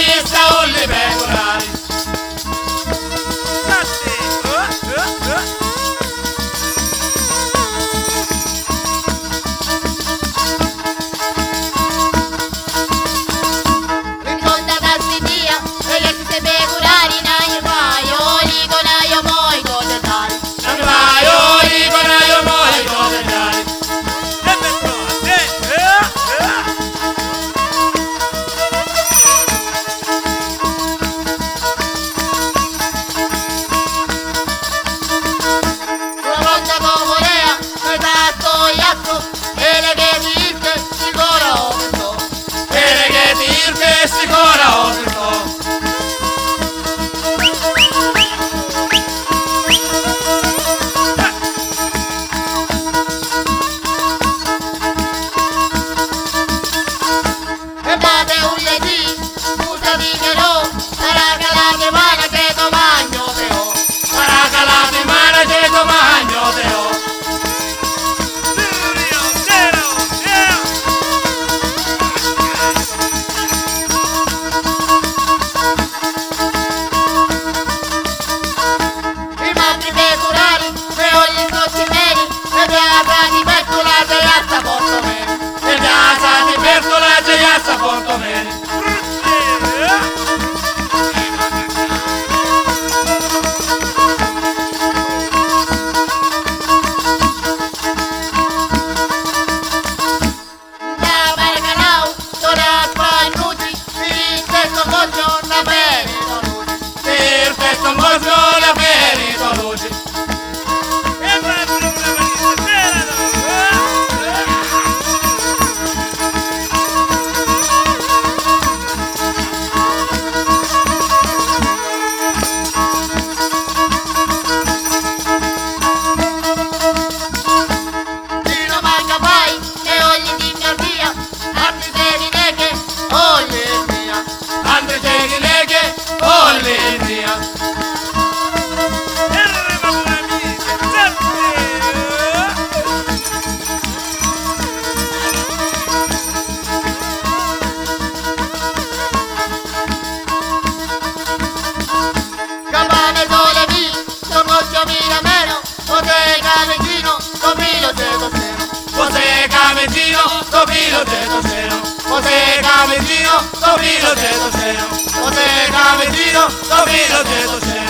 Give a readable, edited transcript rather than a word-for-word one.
lista ulli pecorari. Rinconda da Sidia, e gli si pecorari, naio paio, ligo naio moi cose tali. Non vai, oh, dico, no, io muoio come dai. Una volta come lea, noi tatto iacco, e le che dirte, sicuro che so. Bene che dirte sicura o che so. E bate un ledi, scusa di che no, sarà che la che mana che domagno te ho. Sarà che la settimana che domani te ho. I matti pecorari, e ho gli scocci neri, e piazza di peccola che piazza porto me. E piazza di Bertola e piazza Portomene. Da Berganau, sono a Pannuti, il testo moggio una bene donuti. Perfetto morto la ferito luce. Dino manca mai, e ho gli di mia via, anzi se di neche, ogni mia. Andre ceghi neghe, olli via. Campane sole vi, sono 8.000 meno, bottega vicino, copilo se coseno. Cos'è camegino, copilo de toseno. Cos'è camegino, copilo de toseno. Cos'è camegino, copilo de toseno.